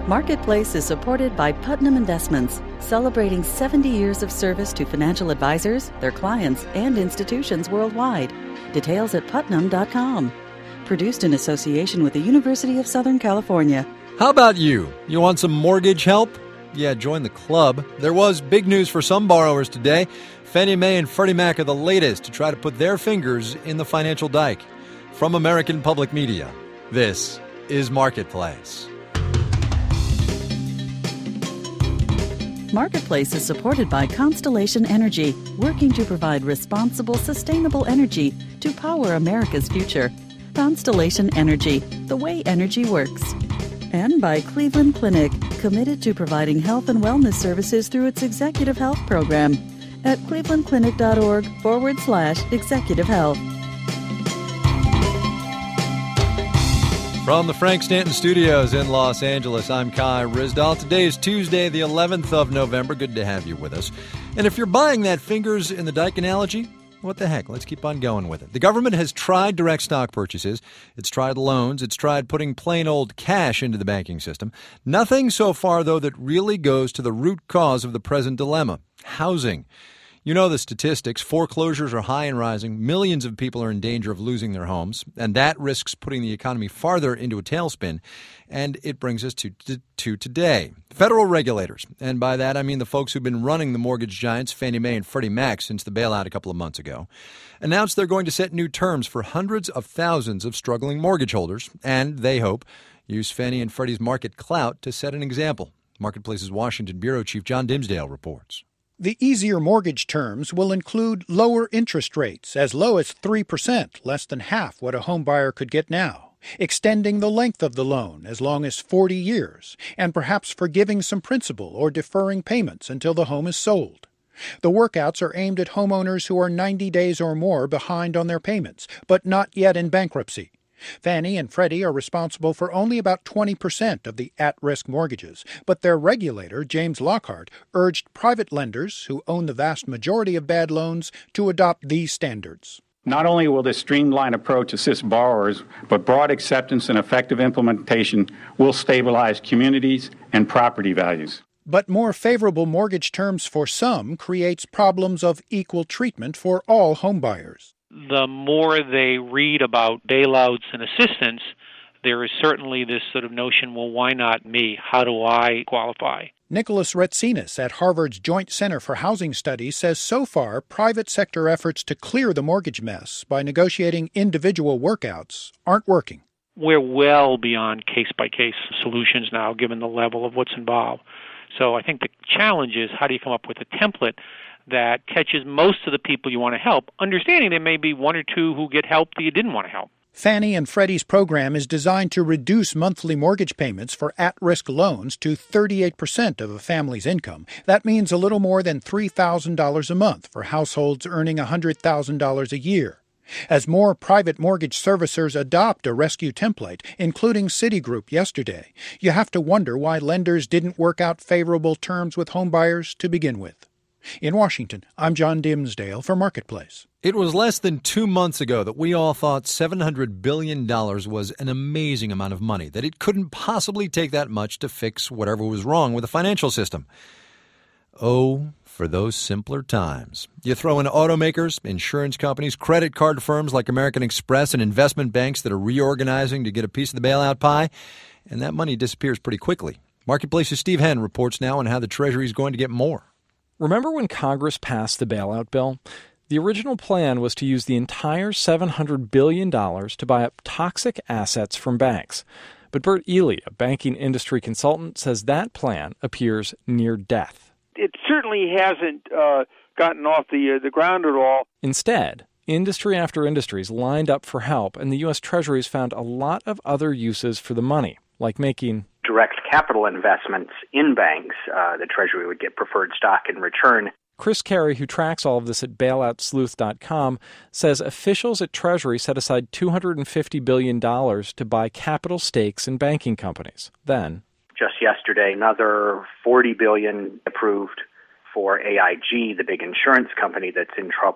Marketplace is supported by Putnam Investments, celebrating 70 years of service to financial advisors, their clients, and institutions worldwide. Details at putnam.com. Produced in association with the University of Southern California. How about you? You want some mortgage help? Yeah, join the club. There was big news for some borrowers today. Fannie Mae and Freddie Mac are the latest to try to put their fingers in the financial dike. From American Public Media, this is Marketplace. Marketplace is supported by Constellation Energy, working to provide responsible, sustainable energy to power America's future. Constellation Energy, the way energy works. And by Cleveland Clinic, committed to providing health and wellness services through its executive health program at clevelandclinic.org/executive health. From the Frank Stanton Studios in Los Angeles, I'm Kai Ryssdal. Today is Tuesday, the 11th of November. Good to have you with us. And if you're buying that fingers in the dike analogy, what the heck? Let's keep on going with it. The government has tried direct stock purchases. It's tried loans. It's tried putting plain old cash into the banking system. Nothing so far, though, that really goes to the root cause of the present dilemma: housing. You know the statistics. Foreclosures are high and rising. Millions of people are in danger of losing their homes, and that risks putting the economy farther into a tailspin. And it brings us to today. Federal regulators, and by that I mean the folks who've been running the mortgage giants Fannie Mae and Freddie Mac since the bailout a couple of months ago, announced they're going to set new terms for hundreds of thousands of struggling mortgage holders, and they hope use Fannie and Freddie's market clout to set an example. Marketplace's Washington Bureau Chief John Dimsdale reports. The easier mortgage terms will include lower interest rates, as low as 3%, less than half what a homebuyer could get now, extending the length of the loan as long as 40 years, and perhaps forgiving some principal or deferring payments until the home is sold. The workouts are aimed at homeowners who are 90 days or more behind on their payments, but not yet in bankruptcy. Fannie and Freddie are responsible for only about 20% of the at-risk mortgages, but their regulator, James Lockhart, urged private lenders, who own the vast majority of bad loans, to adopt these standards. Not only will this streamlined approach assist borrowers, but broad acceptance and effective implementation will stabilize communities and property values. But more favorable mortgage terms for some creates problems of equal treatment for all homebuyers. The more they read about bailouts and assistance, there is certainly this sort of notion, well, why not me? How do I qualify? Nicholas Retsinas at Harvard's Joint Center for Housing Studies says so far private sector efforts to clear the mortgage mess by negotiating individual workouts aren't working. We're well beyond case-by-case solutions now, given the level of what's involved. So I think the challenge is, how do you come up with a template that catches most of the people you want to help, understanding there may be one or two who get help that you didn't want to help. Fannie and Freddie's program is designed to reduce monthly mortgage payments for at-risk loans to 38% of a family's income. That means a little more than $3,000 a month for households earning $100,000 a year. As more private mortgage servicers adopt a rescue template, including Citigroup yesterday, you have to wonder why lenders didn't work out favorable terms with homebuyers to begin with. In Washington, I'm John Dimsdale for Marketplace. It was less than 2 months ago that we all thought $700 billion was an amazing amount of money, that it couldn't possibly take that much to fix whatever was wrong with the financial system. Oh, for those simpler times. You throw in automakers, insurance companies, credit card firms like American Express, and investment banks that are reorganizing to get a piece of the bailout pie, and that money disappears pretty quickly. Marketplace's Steve Henn reports now on how the Treasury is going to get more. Remember when Congress passed the bailout bill? The original plan was to use the entire $700 billion to buy up toxic assets from banks. But Bert Ely, a banking industry consultant, says that plan appears near death. It certainly hasn't gotten off the ground at all. Instead, industry after industry is lined up for help, and the U.S. Treasury has found a lot of other uses for the money, like making direct capital investments in banks. The Treasury would get preferred stock in return. Chris Carey, who tracks all of this at bailoutsleuth.com, says officials at Treasury set aside $250 billion to buy capital stakes in banking companies. Then, just yesterday, another $40 billion approved for AIG, the big insurance company that's in trouble.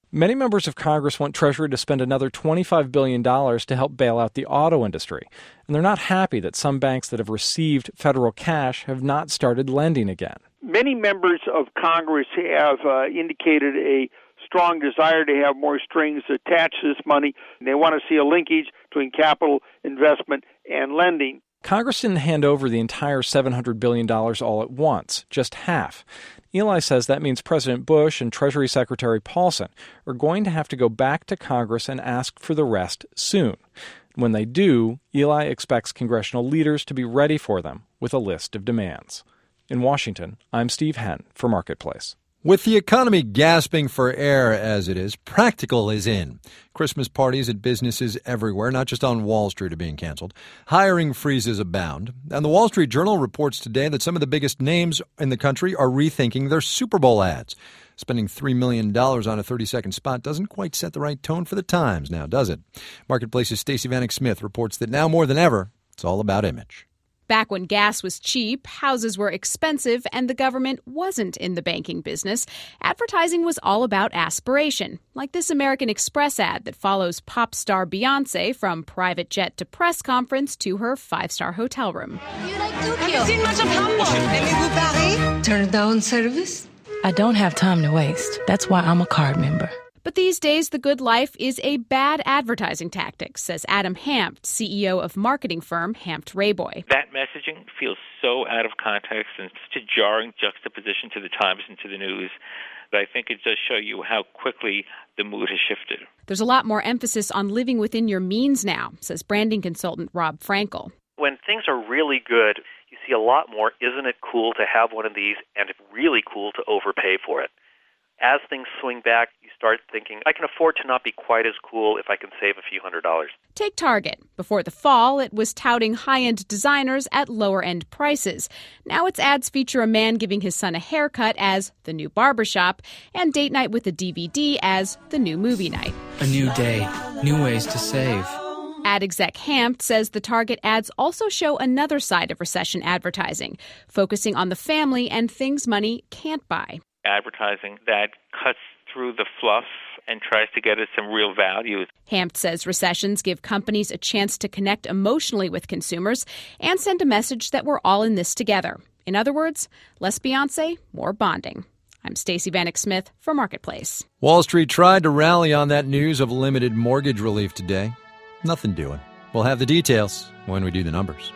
Many members of Congress want Treasury to spend another $25 billion to help bail out the auto industry. And they're not happy that some banks that have received federal cash have not started lending again. Many members of Congress have indicated a strong desire to have more strings attached to this money. They want to see a linkage between capital investment and lending. Congress didn't hand over the entire $700 billion all at once, just half. Eli says that means President Bush and Treasury Secretary Paulson are going to have to go back to Congress and ask for the rest soon. When they do, Eli expects congressional leaders to be ready for them with a list of demands. In Washington, I'm Steve Henn for Marketplace. With the economy gasping for air as it is, practical is in. Christmas parties at businesses everywhere, not just on Wall Street, are being canceled. Hiring freezes abound. And the Wall Street Journal reports today that some of the biggest names in the country are rethinking their Super Bowl ads. Spending $3 million on a 30-second spot doesn't quite set the right tone for the times now, does it? Marketplace's Stacey Vanek Smith reports that now more than ever, it's all about image. Back when gas was cheap, houses were expensive, and the government wasn't in the banking business, advertising was all about aspiration, like this American Express ad that follows pop star Beyoncé from private jet to press conference to her 5-star hotel room. You like Tokyo? Have you seen much of Hamburg? Aimez-vous Paris? Turn down service? I don't have time to waste. That's why I'm a card member. But these days, the good life is a bad advertising tactic, says Adam Hampt, CEO of marketing firm Hampt Rayboy. That messaging feels so out of context and such a jarring juxtaposition to the Times and to the news that I think it does show you how quickly the mood has shifted. There's a lot more emphasis on living within your means now, says branding consultant Rob Frankel. When things are really good, you see a lot more, isn't it cool to have one of these, and it's really cool to overpay for it. As things swing back, you start thinking, I can afford to not be quite as cool if I can save a few $100s. Take Target. Before the fall, it was touting high-end designers at lower-end prices. Now its ads feature a man giving his son a haircut as the new barbershop and date night with a DVD as the new movie night. A new day, new ways to save. Ad exec Hampt says the Target ads also show another side of recession advertising, focusing on the family and things money can't buy. Advertising that cuts through the fluff and tries to get at some real value. Hampt says recessions give companies a chance to connect emotionally with consumers and send a message that we're all in this together. In other words, less Beyoncé, more bonding. I'm Stacey Vanek Smith for Marketplace. Wall Street tried to rally on that news of limited mortgage relief today. Nothing doing. We'll have the details when we do the numbers.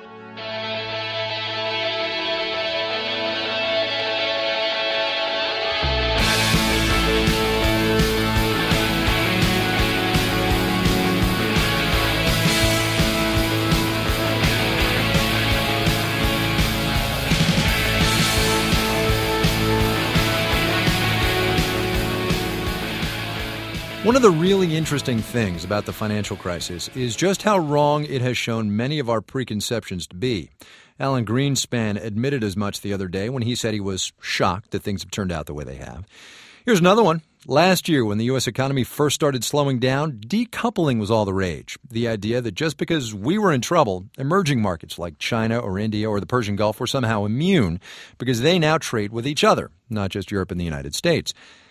One of the really interesting things about the financial crisis is just how wrong it has shown many of our preconceptions to be. Alan Greenspan admitted as much the other day when he said he was shocked that things have turned out the way they have. Here's another one. Last year, when the U.S. economy first started slowing down, decoupling was all the rage. The idea that just because we were in trouble, emerging markets like China or India or the Persian Gulf were somehow immune because they now trade with each other, not just Europe and the United States.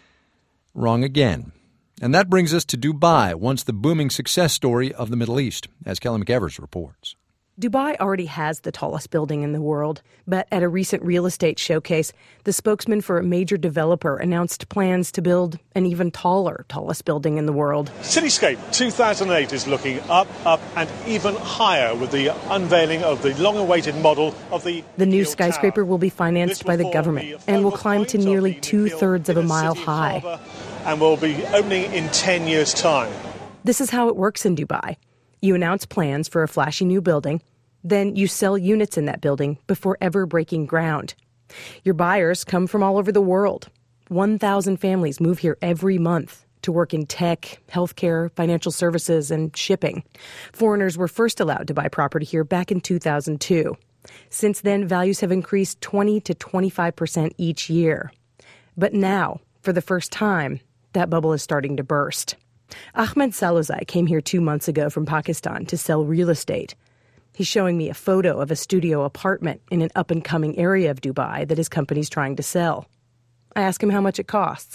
Wrong again. And that brings us to Dubai, once the booming success story of the Middle East, as Kelly McEvers reports. Dubai already has the tallest building in the world, but at a recent real estate showcase, the spokesman for a major developer announced plans to build an even taller, tallest building in the world. Cityscape 2008 is looking up, and even higher with the unveiling of the long-awaited model of the new skyscraper will be financed by the government and will climb to nearly 2/3 of a mile high. And will be opening in 10 years' time. This is how it works in Dubai. You announce plans for a flashy new building, then you sell units in that building before ever breaking ground. Your buyers come from all over the world. 1,000 families move here every month to work in tech, healthcare, financial services, and shipping. Foreigners were first allowed to buy property here back in 2002. Since then, values have increased 20 to 25% each year. But now, for the first time, that bubble is starting to burst. Ahmed Salozai came here 2 months ago from Pakistan to sell real estate. He's showing me a photo of a studio apartment in an up-and-coming area of Dubai that his company's trying to sell. I ask him how much it costs.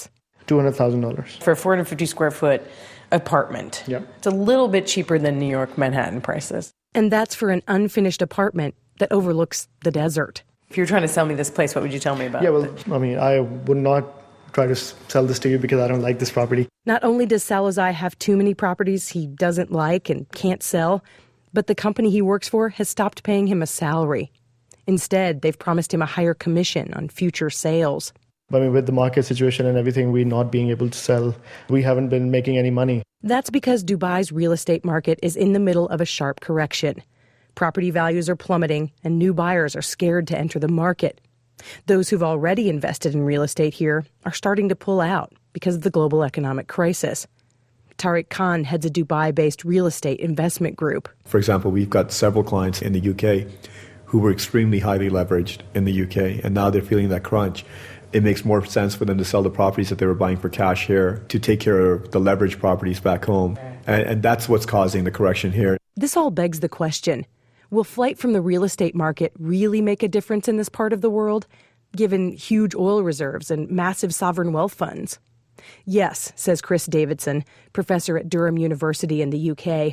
$200,000. For a 450 square foot apartment. Yeah. It's a little bit cheaper than New York Manhattan prices. And that's for an unfinished apartment that overlooks the desert. If you were trying to sell me this place, what would you tell me about it? Yeah, well, I mean, I would not try to sell this to you because I don't like this property. Not only does Salazar have too many properties he doesn't like and can't sell, but the company he works for has stopped paying him a salary. Instead, they've promised him a higher commission on future sales. I mean, with the market situation and everything, we not being able to sell, we haven't been making any money. That's because Dubai's real estate market is in the middle of a sharp correction. Property values are plummeting, and new buyers are scared to enter the market. Those who've already invested in real estate here are starting to pull out because of the global economic crisis. Tariq Khan heads a Dubai-based real estate investment group. For example, we've got several clients in the UK who were extremely highly leveraged in the UK, and now they're feeling that crunch. It makes more sense for them to sell the properties that they were buying for cash here to take care of the leveraged properties back home. And that's what's causing the correction here. This all begs the question, will flight from the real estate market really make a difference in this part of the world, given huge oil reserves and massive sovereign wealth funds? Yes, says Chris Davidson, professor at Durham University in the UK.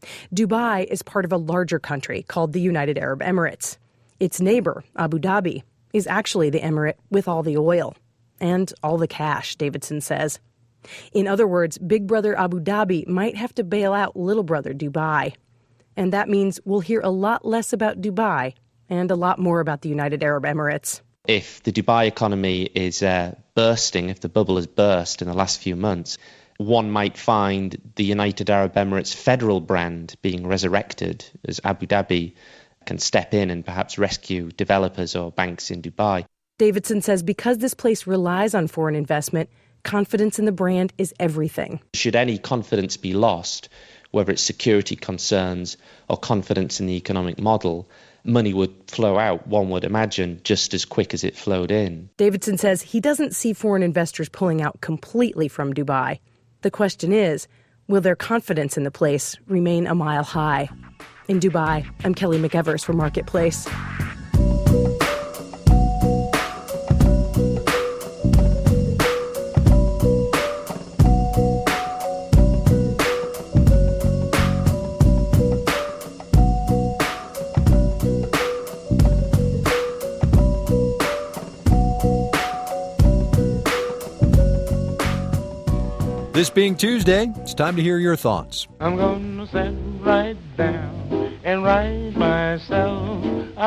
Dubai is part of a larger country called the United Arab Emirates. Its neighbor, Abu Dhabi, is actually the emirate with all the oil and all the cash, Davidson says. In other words, big brother Abu Dhabi might have to bail out little brother Dubai. And that means we'll hear a lot less about Dubai and a lot more about the United Arab Emirates. If the Dubai economy is bursting, if the bubble has burst in the last few months, one might find the United Arab Emirates federal brand being resurrected as Abu Dhabi can step in and perhaps rescue developers or banks in Dubai. Davidson says because this place relies on foreign investment, confidence in the brand is everything. Should any confidence be lost, whether it's security concerns or confidence in the economic model, money would flow out, one would imagine, just as quick as it flowed in. Davidson says he doesn't see foreign investors pulling out completely from Dubai. The question is, will their confidence in the place remain a mile high? In Dubai, I'm Kelly McEvers for Marketplace. This being Tuesday, it's time to hear your thoughts. I'm going to sit right down and write myself a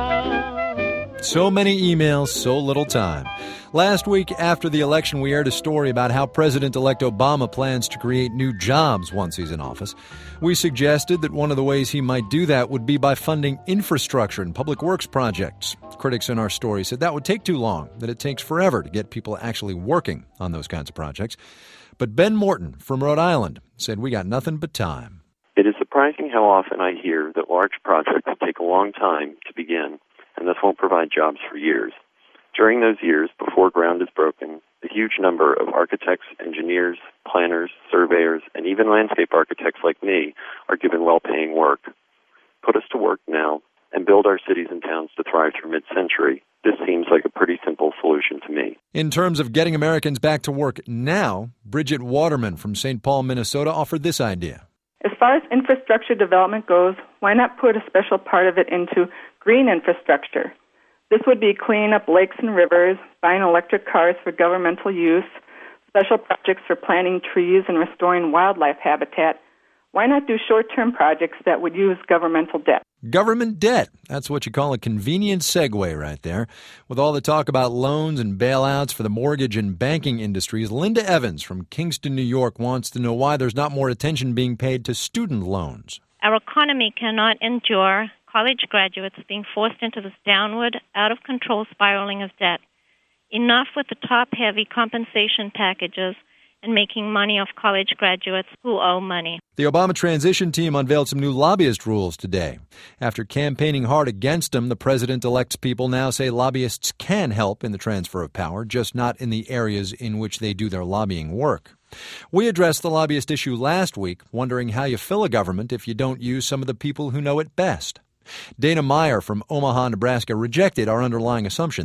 letter. So many emails, so little time. Last week after the election, we aired a story about how President-elect Obama plans to create new jobs once he's in office. We suggested that one of the ways he might do that would be by funding infrastructure and public works projects. Critics in our story said that would take too long, that it takes forever to get people actually working on those kinds of projects. But Ben Morton from Rhode Island said we got nothing but time. It is surprising how often I hear that large projects take a long time to begin, and thus won't provide jobs for years. During those years, before ground is broken, the huge number of architects, engineers, planners, surveyors, and even landscape architects like me are given well-paying work. Put us to work now and build our cities and towns to thrive through mid-century. This seems like a pretty simple solution to me. In terms of getting Americans back to work now, Bridget Waterman from St. Paul, Minnesota, offered this idea. As far as infrastructure development goes, why not put a special part of it into green infrastructure? This would be cleaning up lakes and rivers, buying electric cars for governmental use, special projects for planting trees and restoring wildlife habitat. Why not do short-term projects that would use governmental debt? Government debt. That's what you call a convenient segue right there. With all the talk about loans and bailouts for the mortgage and banking industries, Linda Evans from Kingston, New York wants to know why there's not more attention being paid to student loans. Our economy cannot endure college graduates being forced into this downward, out-of-control spiraling of debt. Enough with the top-heavy compensation packages and making money off college graduates who owe money. The Obama transition team unveiled some new lobbyist rules today. After campaigning hard against them, the president-elect's people now say lobbyists can help in the transfer of power, just not in the areas in which they do their lobbying work. We addressed the lobbyist issue last week, wondering how you fill a government if you don't use some of the people who know it best. Dana Meyer from Omaha, Nebraska, rejected our underlying assumption there.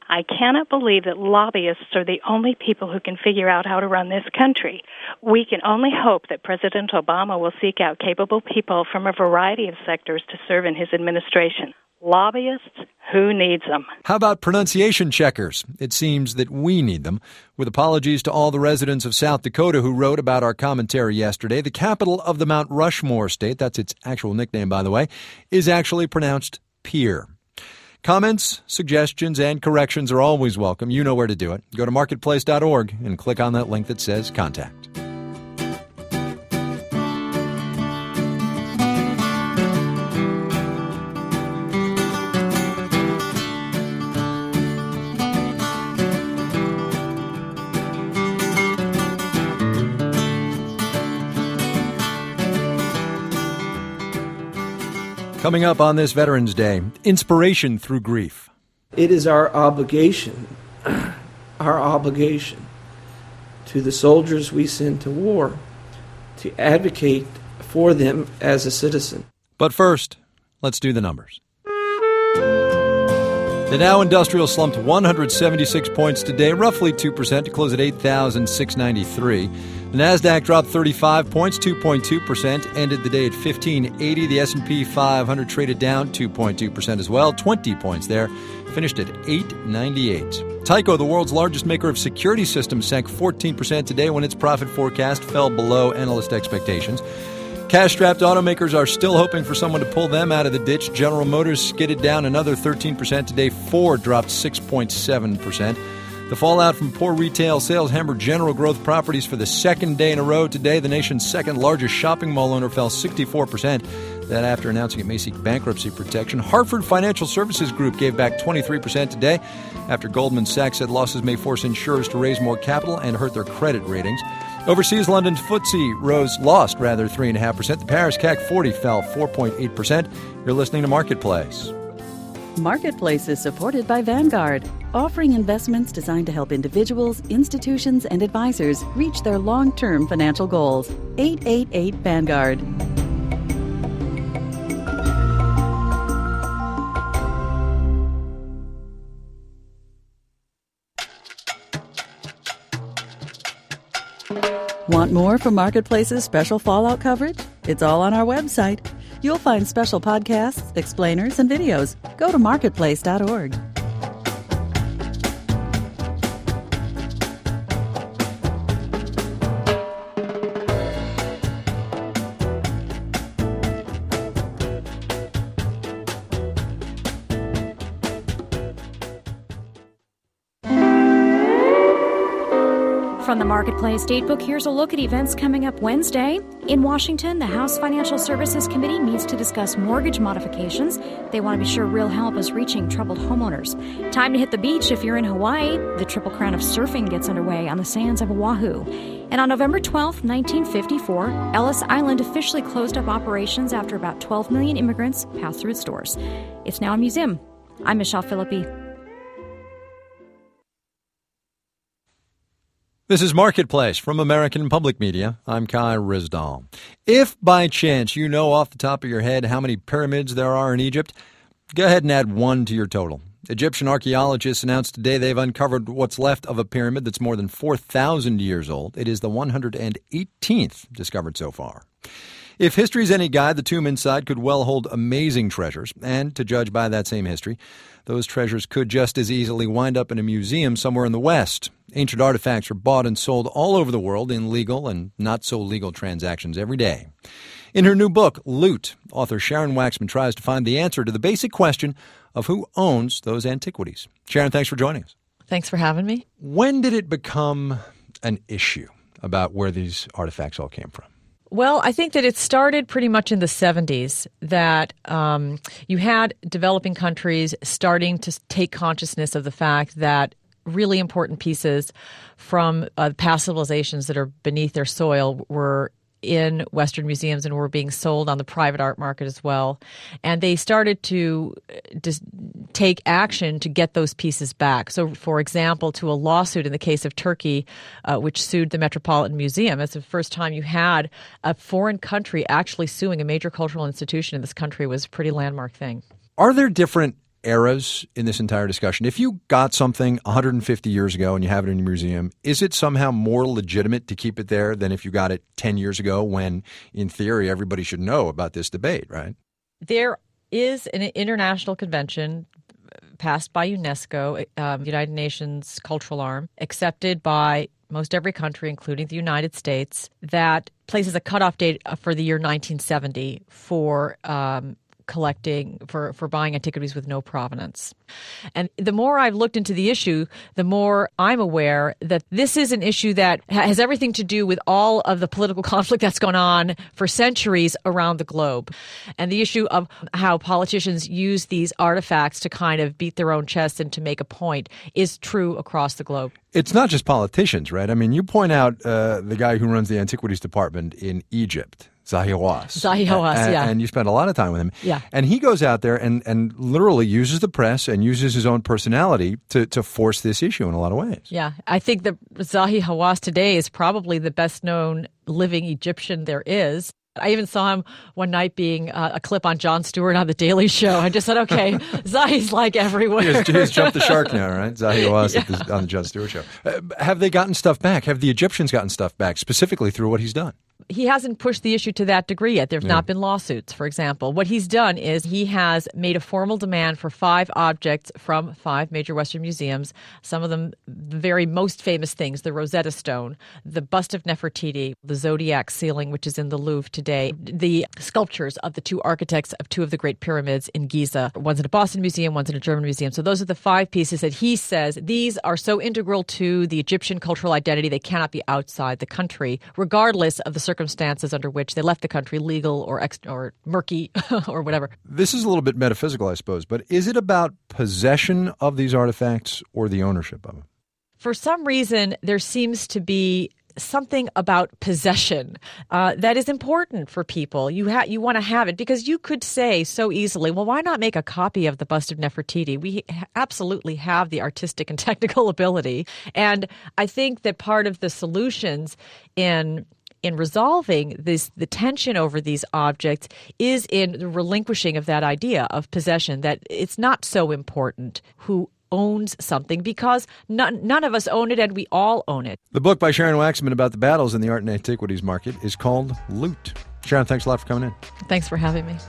I cannot believe that lobbyists are the only people who can figure out how to run this country. We can only hope that President Obama will seek out capable people from a variety of sectors to serve in his administration. Lobbyists? Who needs them? How about pronunciation checkers? It seems that we need them. With apologies to all the residents of South Dakota who wrote about our commentary yesterday, the capital of the Mount Rushmore state, that's its actual nickname, by the way, is actually pronounced Pierre. Comments, suggestions, and corrections are always welcome. You know where to do it. Go to marketplace.org and click on that link that says Contact. Coming up on this Veterans Day, inspiration through grief. It is our obligation to the soldiers we send to war to advocate for them as a citizen. But first, let's do the numbers. The Dow Industrial slumped 176 points today, roughly 2%, to close at 8,693. The Nasdaq dropped 35 points, 2.2%, ended the day at 1580. The S&P 500 traded down 2.2% as well, 20 points there, finished at 898. Tyco, the world's largest maker of security systems, sank 14% today when its profit forecast fell below analyst expectations. Cash-strapped automakers are still hoping for someone to pull them out of the ditch. General Motors skidded down another 13% today. Ford dropped 6.7%. The fallout from poor retail sales hampered General Growth Properties for the second day in a row today. The nation's second-largest shopping mall owner fell 64%. That after announcing it may seek bankruptcy protection. Hartford Financial Services Group gave back 23% today after Goldman Sachs said losses may force insurers to raise more capital and hurt their credit ratings. Overseas, London's FTSE lost 3.5%. The Paris CAC 40 fell 4.8%. You're listening to Marketplace. Marketplace is supported by Vanguard, offering investments designed to help individuals, institutions, and advisors reach their long-term financial goals. 888 Vanguard. Want more from Marketplace's special fallout coverage? It's all on our website. You'll find special podcasts, explainers, and videos. Go to marketplace.org. From the Marketplace Datebook, here's a look at events coming up Wednesday. In Washington, the House Financial Services Committee meets to discuss mortgage modifications. They want to be sure real help is reaching troubled homeowners. Time to hit the beach if you're in Hawaii. The Triple Crown of Surfing gets underway on the sands of Oahu. And on November 12, 1954, Ellis Island officially closed up operations after about 12 million immigrants passed through its doors. It's now a museum. I'm Michelle Philippi. This is Marketplace from American Public Media. I'm Kai Ryssdal. If by chance you know off the top of your head how many pyramids there are in Egypt, go ahead and add one to your total. Egyptian archaeologists announced today they've uncovered what's left of a pyramid that's more than 4,000 years old. It is the 118th discovered so far. If history's any guide, the tomb inside could well hold amazing treasures. And to judge by that same history, those treasures could just as easily wind up in a museum somewhere in the West. Ancient artifacts are bought and sold all over the world in legal and not-so-legal transactions every day. In her new book, Loot, author Sharon Waxman tries to find the answer to the basic question of who owns those antiquities. Sharon, thanks for joining us. Thanks for having me. When did it become an issue about where these artifacts all came from? Well, I think that it started pretty much in the 70s, that you had developing countries starting to take consciousness of the fact that really important pieces from past civilizations that are beneath their soil were in Western museums and were being sold on the private art market as well. And they started to take action to get those pieces back. So, for example, to a lawsuit in the case of Turkey, which sued the Metropolitan Museum. It's the first time you had a foreign country actually suing a major cultural institution in this country. Was a pretty landmark thing. Are there different eras in this entire discussion? If you got something 150 years ago and you have it in your museum, is it somehow more legitimate to keep it there than if you got it 10 years ago when, in theory, everybody should know about this debate, right? There is an international convention passed by UNESCO, United Nations cultural arm, accepted by most every country, including the United States, that places a cutoff date for the year 1970 for collecting, for buying antiquities with no provenance. And the more I've looked into the issue, the more I'm aware that this is an issue that has everything to do with all of the political conflict that's gone on for centuries around the globe. And the issue of how politicians use these artifacts to kind of beat their own chest and to make a point is true across the globe. It's not just politicians, right? I mean, you point out the guy who runs the antiquities department in Egypt, Zahi Hawass. Yeah. And you spent a lot of time with him. Yeah. And he goes out there and literally uses the press and uses his own personality to force this issue in a lot of ways. Yeah. I think that Zahi Hawass today is probably the best known living Egyptian there is. I even saw him one night being a clip on Jon Stewart on The Daily Show. I just said, okay, Zahi's like everywhere. He's jumped the shark now, right? Zahi Hawass on the Jon Stewart Show. Have they gotten stuff back? Have the Egyptians gotten stuff back, specifically through what he's done? He hasn't pushed the issue to that degree yet. There's not been lawsuits, for example. What he's done is he has made a formal demand for 5 objects from 5 major Western museums, some of them the very most famous things, the Rosetta Stone, the bust of Nefertiti, the Zodiac ceiling, which is in the Louvre today, the sculptures of the 2 architects of 2 of the Great Pyramids in Giza. One's in a Boston museum, one's in a German museum. So those are the 5 pieces that he says these are so integral to the Egyptian cultural identity, they cannot be outside the country, regardless of the circumstances under which they left the country, legal or murky or whatever. This is a little bit metaphysical, I suppose, but is it about possession of these artifacts or the ownership of them? For some reason, there seems to be something about possession that is important for people. You want to have it because you could say so easily, well, why not make a copy of the bust of Nefertiti? We absolutely have the artistic and technical ability. And I think that part of the solutions in resolving the tension over these objects is in the relinquishing of that idea of possession, that it's not so important who owns something because none of us own it and we all own it. The book by Sharon Waxman about the battles in the art and antiquities market is called Loot. Sharon, thanks a lot for coming in. Thanks for having me.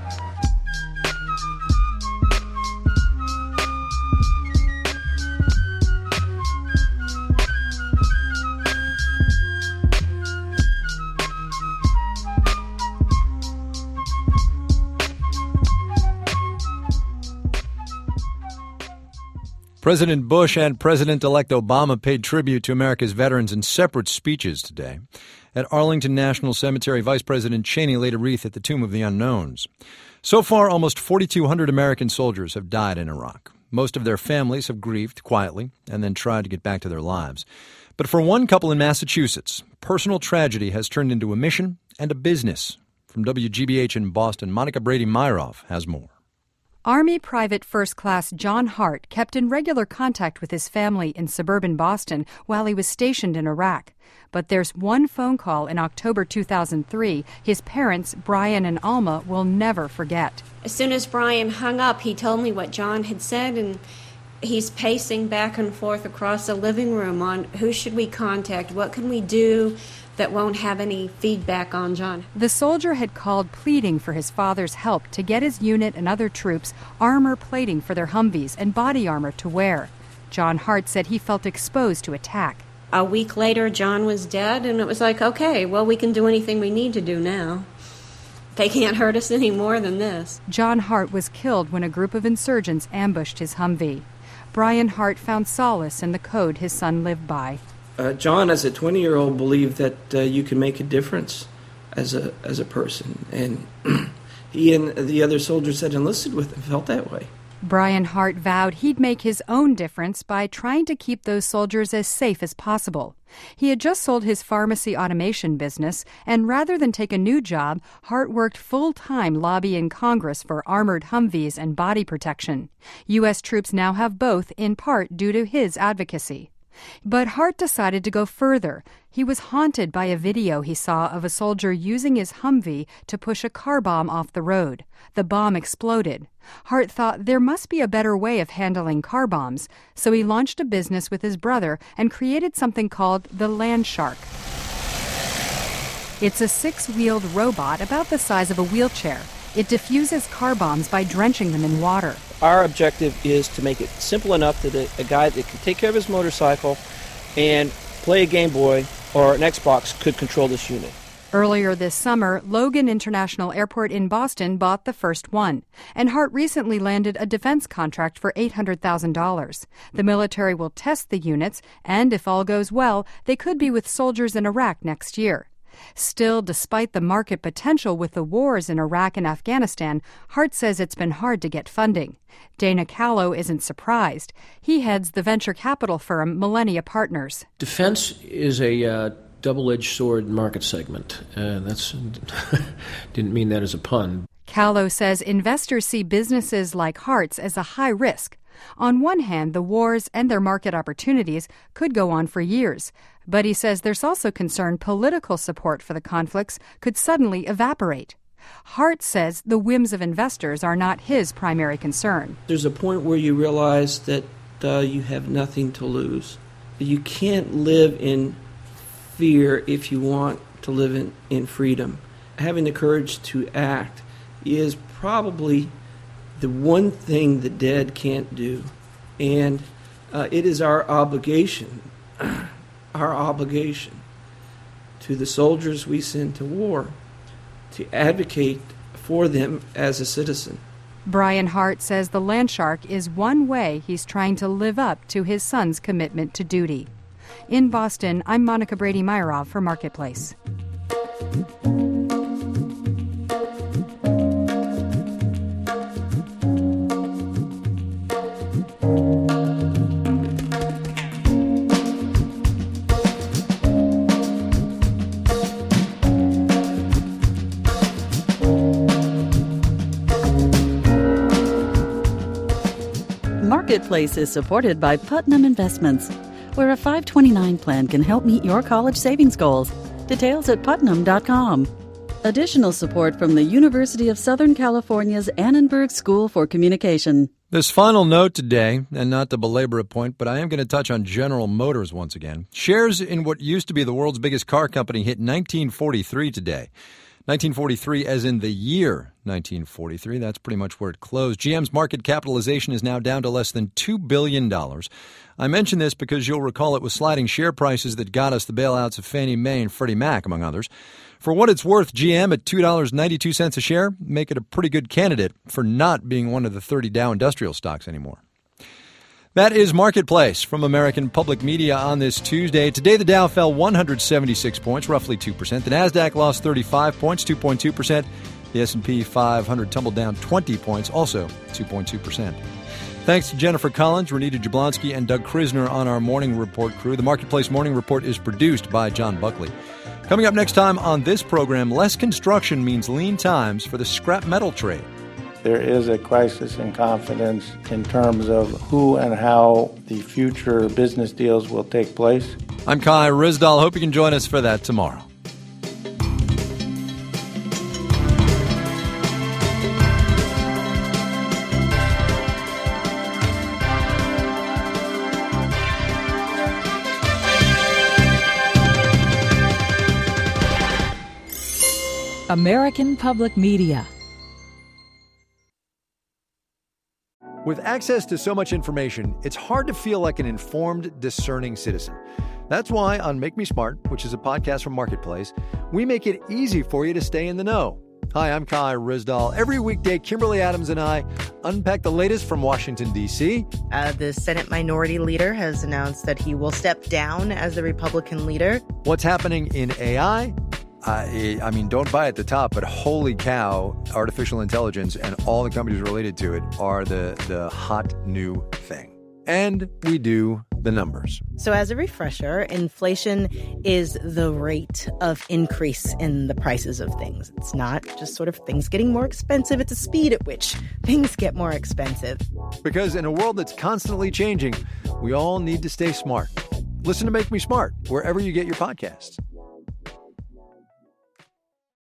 President Bush and President-elect Obama paid tribute to America's veterans in separate speeches today. At Arlington National Cemetery, Vice President Cheney laid a wreath at the Tomb of the Unknowns. So far, almost 4,200 American soldiers have died in Iraq. Most of their families have grieved quietly and then tried to get back to their lives. But for one couple in Massachusetts, personal tragedy has turned into a mission and a business. From WGBH in Boston, Monica Brady-Myroff has more. Army Private First Class John Hart kept in regular contact with his family in suburban Boston while he was stationed in Iraq. But there's one phone call in October 2003 his parents, Brian and Alma, will never forget. As soon as Brian hung up, he told me what John had said, and he's pacing back and forth across the living room on who should we contact, what can we do that won't have any feedback on John. The soldier had called pleading for his father's help to get his unit and other troops armor plating for their Humvees and body armor to wear. John Hart said he felt exposed to attack. A week later, John was dead, and it was like, okay, well, we can do anything we need to do now. They can't hurt us any more than this. John Hart was killed when a group of insurgents ambushed his Humvee. Brian Hart found solace in the code his son lived by. John, as a 20-year-old, believed that you can make a difference as a person, and he and the other soldiers that enlisted with him felt that way. Brian Hart vowed he'd make his own difference by trying to keep those soldiers as safe as possible. He had just sold his pharmacy automation business, and rather than take a new job, Hart worked full-time lobbying Congress for armored Humvees and body protection. U.S. troops now have both, in part due to his advocacy. But Hart decided to go further. He was haunted by a video he saw of a soldier using his Humvee to push a car bomb off the road. The bomb exploded. Hart thought there must be a better way of handling car bombs, so he launched a business with his brother and created something called the Landshark. It's a 6-wheeled robot about the size of a wheelchair. It diffuses car bombs by drenching them in water. Our objective is to make it simple enough that a guy that can take care of his motorcycle and play a Game Boy or an Xbox could control this unit. Earlier this summer, Logan International Airport in Boston bought the first one, and Hart recently landed a defense contract for $800,000. The military will test the units, and if all goes well, they could be with soldiers in Iraq next year. Still, despite the market potential with the wars in Iraq and Afghanistan, Hart says it's been hard to get funding. Dana Callow isn't surprised. He heads the venture capital firm Millennia Partners. Defense is a double-edged sword market segment. That's didn't mean that as a pun. Callow says investors see businesses like Hart's as a high risk. On one hand, the wars and their market opportunities could go on for years. But he says there's also concern political support for the conflicts could suddenly evaporate. Hart says the whims of investors are not his primary concern. There's a point where you realize that you have nothing to lose. You can't live in fear if you want to live in freedom. Having the courage to act is probably the one thing the dead can't do. And it is our obligation to the soldiers we send to war to advocate for them as a citizen. Brian Hart says the Landshark is one way he's trying to live up to his son's commitment to duty. In Boston, I'm Monica Brady-Meyerov for Marketplace. Marketplace is supported by Putnam Investments, where a 529 plan can help meet your college savings goals. Details at putnam.com. Additional support from the University of Southern California's Annenberg School for Communication. This final note today, and not to belabor a point, but I am going to touch on General Motors once again. Shares in what used to be the world's biggest car company hit 1943 today. 1943 as in the year 1943. That's pretty much where it closed. GM's market capitalization is now down to less than $2 billion. I mention this because you'll recall it was sliding share prices that got us the bailouts of Fannie Mae and Freddie Mac, among others. For what it's worth, GM at $2.92 a share make it a pretty good candidate for not being one of the 30 Dow industrial stocks anymore. That is Marketplace from American Public Media on this Tuesday. Today, the Dow fell 176 points, roughly 2%. The Nasdaq lost 35 points, 2.2%. The S&P 500 tumbled down 20 points, also 2.2%. Thanks to Jennifer Collins, Renita Jablonski, and Doug Krisner on our Morning Report crew. The Marketplace Morning Report is produced by John Buckley. Coming up next time on this program, less construction means lean times for the scrap metal trade. There is a crisis in confidence in terms of who and how the future business deals will take place. I'm Kai Ryssdal. Hope you can join us for that tomorrow. American Public Media. With access to so much information, it's hard to feel like an informed, discerning citizen. That's why on Make Me Smart, which is a podcast from Marketplace, we make it easy for you to stay in the know. Hi, I'm Kai Ryssdal. Every weekday, Kimberly Adams and I unpack the latest from Washington, D.C. The Senate Minority Leader has announced that he will step down as the Republican leader. What's happening in AI? I mean, don't buy at the top, but holy cow, artificial intelligence and all the companies related to it are the hot new thing. And we do the numbers. So as a refresher, inflation is the rate of increase in the prices of things. It's not just sort of things getting more expensive. It's a speed at which things get more expensive. Because in a world that's constantly changing, we all need to stay smart. Listen to Make Me Smart wherever you get your podcasts.